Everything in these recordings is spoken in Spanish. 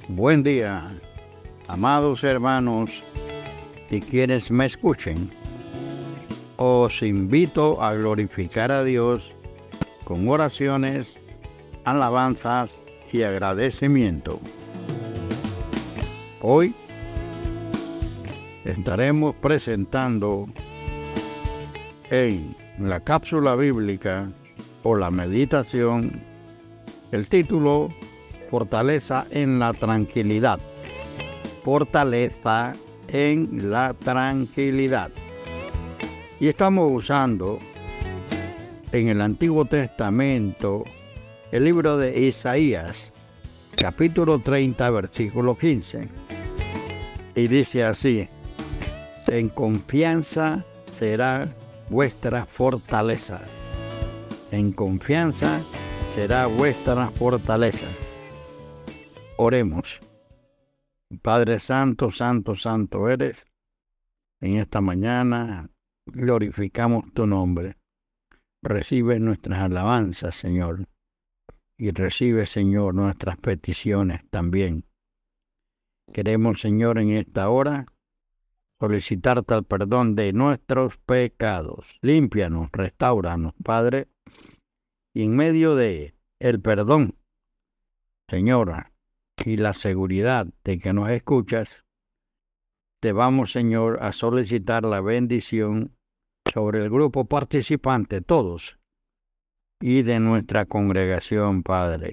Buen día, amados hermanos y quienes me escuchen. Os invito a glorificar a Dios con oraciones, alabanzas y agradecimiento. Hoy estaremos presentando en la cápsula bíblica o la meditación el título Fortaleza en la tranquilidad. Fortaleza en la tranquilidad. Y estamos usando en el Antiguo Testamento el libro de Isaías, capítulo 30, versículo 15. Y dice así: en confianza será vuestra fortaleza. En confianza será vuestra fortaleza. Oremos. Padre Santo, Santo, Santo eres. En esta mañana glorificamos tu nombre. Recibe nuestras alabanzas, Señor. Y recibe, Señor, nuestras peticiones también. Queremos, Señor, en esta hora solicitarte el perdón de nuestros pecados. Límpianos, restáuranos, Padre. Y en medio de el perdón, Señora, y la seguridad de que nos escuchas, te vamos, Señor, a solicitar la bendición sobre el grupo participante, todos, y de nuestra congregación, Padre.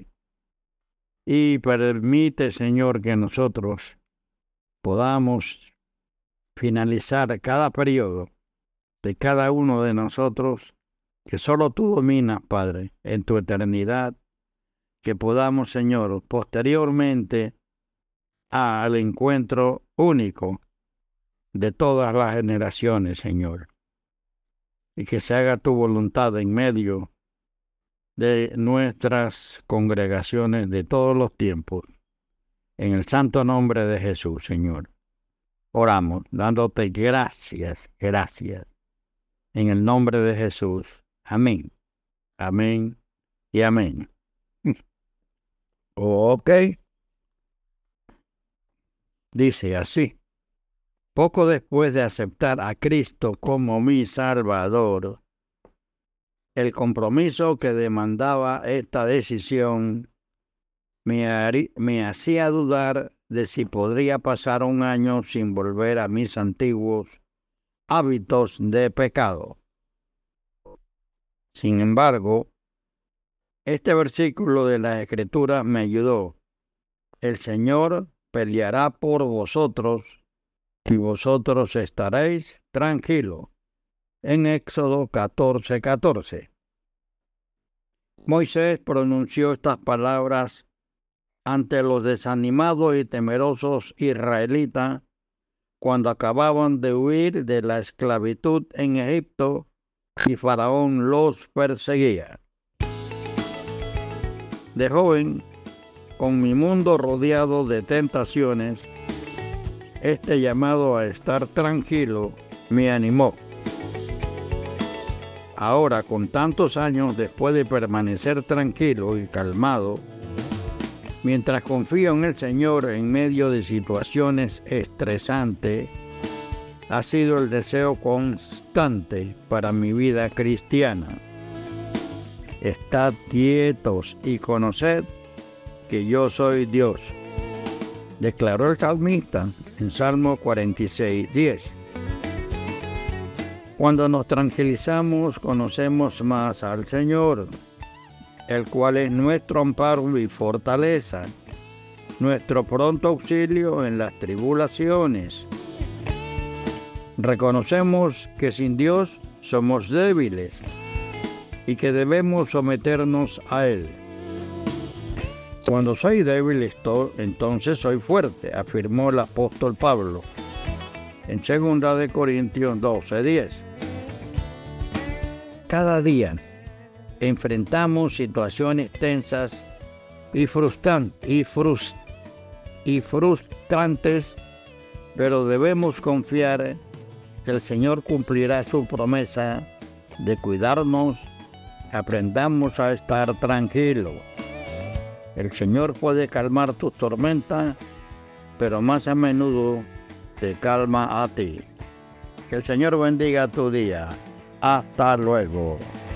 Y permite, Señor, que nosotros podamos finalizar cada periodo de cada uno de nosotros, que solo tú dominas, Padre, en tu eternidad, que podamos, Señor, posteriormente al encuentro único de todas las generaciones, Señor, y que se haga tu voluntad en medio de nuestras congregaciones de todos los tiempos, en el santo nombre de Jesús, Señor. Oramos, dándote gracias, en el nombre de Jesús. Amén, amén y amén. Ok. Dice así: poco después de aceptar a Cristo como mi Salvador, el compromiso que demandaba esta decisión me hacía dudar de si podría pasar un año sin volver a mis antiguos hábitos de pecado. Sin embargo, este versículo de la Escritura me ayudó. El Señor peleará por vosotros y vosotros estaréis tranquilos. En Éxodo 14:14. Moisés pronunció estas palabras ante los desanimados y temerosos israelitas cuando acababan de huir de la esclavitud en Egipto y Faraón los perseguía. De joven, con mi mundo rodeado de tentaciones, este llamado a estar tranquilo me animó. Ahora, con tantos años después de permanecer tranquilo y calmado, mientras confío en el Señor en medio de situaciones estresantes, ha sido el deseo constante para mi vida cristiana. Estad quietos y conoced que yo soy Dios, declaró el salmista en Salmo 46:10. Cuando nos tranquilizamos, conocemos más al Señor, el cual es nuestro amparo y fortaleza, nuestro pronto auxilio en las tribulaciones. Reconocemos que sin Dios somos débiles y que debemos someternos a Él. Cuando soy débil, entonces soy fuerte, afirmó el apóstol Pablo en 2 Corintios 12:10. Cada día enfrentamos situaciones tensas y frustrantes, pero debemos confiar que el Señor cumplirá su promesa de cuidarnos. Aprendamos a estar tranquilos. El Señor puede calmar tus tormentas, pero más a menudo te calma a ti. Que el Señor bendiga tu día. Hasta luego.